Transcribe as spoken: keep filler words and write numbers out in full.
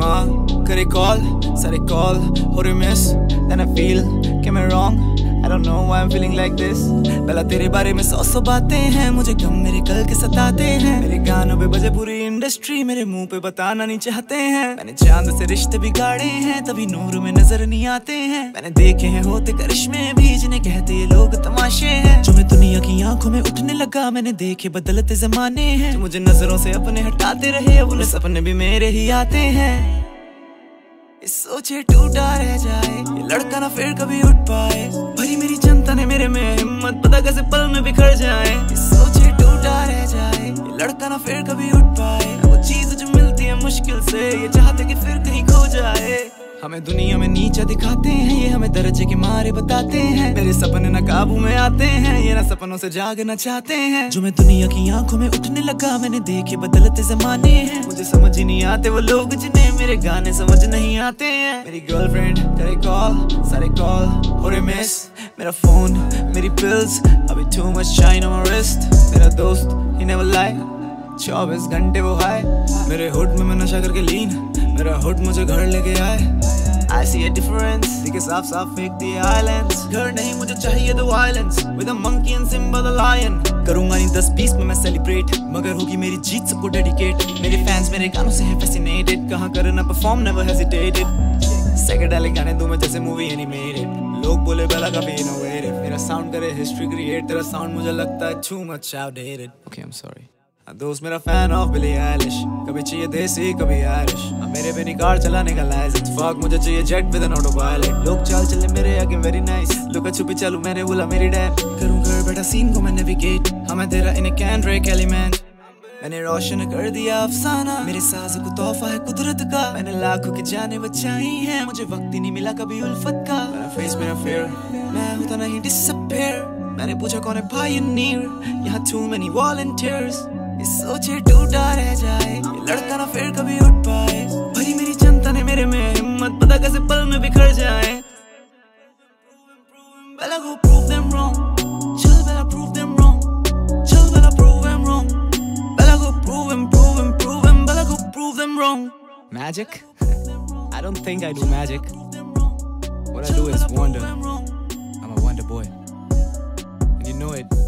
माँ करे कॉल, सारे कॉल हो रहे मिस, then I feel कि मैं wrong, I don't know why I'm feeling like this। पहला तेरे बारे में सौ सौ बातें हैं, मुझे गम मेरे कल के सताते हैं। मेरे गानों पे बजे पूरी इंडस्ट्री, मेरे मुंह पे बताना नहीं चाहते हैं। मैंने चांद से रिश्ते बिगाड़े हैं, तभी नूर में नजर नहीं आते हैं। मैंने देखे हैं होते करिश्मे भी, जिन्हें कहते ये लोग तमाशे हैं। जो मैं दुनिया की आंखों में उठने लगा, मैंने देखे बदलते जमाने हैं। जो मुझे नजरों से अपने हटाते रहे, अब उन्हें सपने भी मेरे ही आते हैं। इस सोचे टूटा रह जाए, ये लड़का ना फिर कभी उठ पाए। भरी मेरी जनता ने मेरे में हिम्मत, पता कैसे पल में बिखर जाए। इस सोचे टूटा रह जाए, ये लड़का ना फिर कभी उठ पाए। वो चीज जो मिलती है मुश्किल से, ये चाहते कि फिर कहीं खो जाए। हमें दुनिया में नीचा दिखाते हैं, ये हमें दर्जे के मारे बताते हैं। मेरे सपने ना काबू में आते हैं, ये ना सपनों से जागना चाहते हैं। जो मैं दुनिया की आंखों में उठने लगा, मैंने देखे बदलते जमाने हैं। मुझे समझ ही नहीं आते वो लोग जिन्हें मेरे गाने समझ नहीं आते हैं। मेरी गर्लफ्रेंड करे कॉल, सारे कॉल हो रहे मिस। मेरा फोन, मेरी पिल्स, अभी too much shine on my wrist. मेरा दोस्त ही नेवर लाई, चौबीस घंटे वो हाय। मेरे हुड में मैं नशा करके लीन, मेरा हुड मुझे घर लेके आए। I see a difference, दिखे साफ साफ फेंक दिए islands। घर नहीं मुझे चाहिए the violence, with a monkey and Simba the lion। करूँगा नहीं दस बीस में मैं celebrate, मगर होगी मेरी जीत सबको dedicate। मेरे fans मेरे गानों से हैं fascinated, कहाँ करना perform never hesitated। psychedelic गाने दूँ मैं जैसे movie animated। लोग बोले बेला काफी innovative, मेरा sound करे history create, तेरा sound मुझे लगता है too much outdated। Okay, I'm sorry। दोस्त मेरा फैन ऑफ बिली आइलिश, कभी चाहिए देसी कभी आयरिश। मेरे पे नहीं कार चलाने का लाइसेंस, फक मुझे चाहिए jet with an autopilot. लोग चाल चले मेरे आगे वेरी नाइस, लुका छुपी चालू मैंने बोला मेरी डैड। करूँ घर बैठा सीन को मैं नेविगेट, हमें तेरा इन कैन ड्रेक एलिमेंट। मैंने रोशन कर दिया अफसाना, मेरे सांस को तोहफा है कुदरत का। मैंने लाखों की जाने बचाई हैं, मुझे वक्त ही नहीं मिला कभी उल्फत का। मेरा फेस मेरा फेयर, मैं होता नहीं डिसअपीयर। मैंने पूछा कौन है पायनियर, यहाँ too many volunteers। इस सोचे टूटा रह जाए, ये लड़का ना फिर कभी उठ पाए। भरी मेरी जनता ने मेरे में हिम्मत, पता कैसे पल में बिखर जाए। Better go prove them wrong, chill better prove them wrong, chill better prove them wrong, better go prove them, prove them, prove them, better go prove them wrong। Magic? I don't think I do magic. What I do is wonder. I'm a wonder boy, and you know it.